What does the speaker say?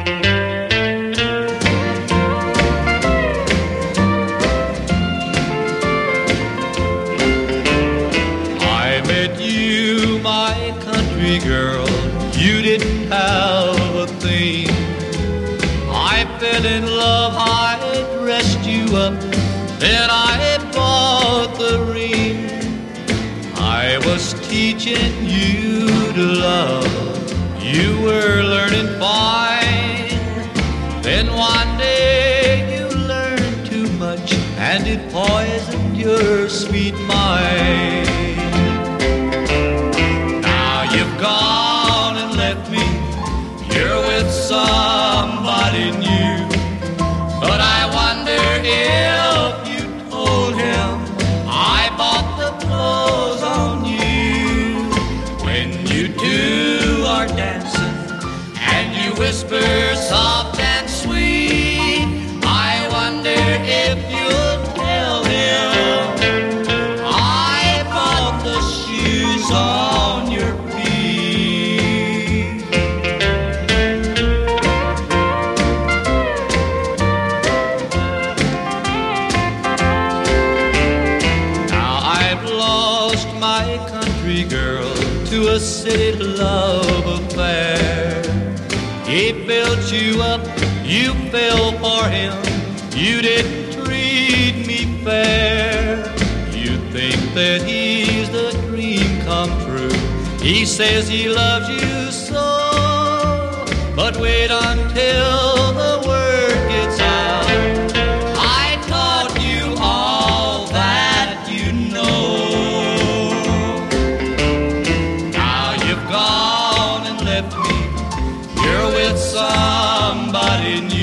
I met you, my country girl, you didn't have a thing. I fell in love, I dressed you up, then I bought the ring. I was teaching you to love, you were learning fine. Then one day you learned too much, and it poisoned your sweet mind. Now you've gone and left me, you're with somebody new. But I wonder if you told him I bought the clothes on you. When you two are dancing and you whisper soft and sweet, I wonder if you'll tell him I bought the shoes on your feet. My country girl to a city love affair. He built you up, you fell for him, you didn't treat me fair. You think that he's the dream come true, he says he loves you so. But wait until the word gets out, I taught you all that you know. Gone and left me, you're with somebody new.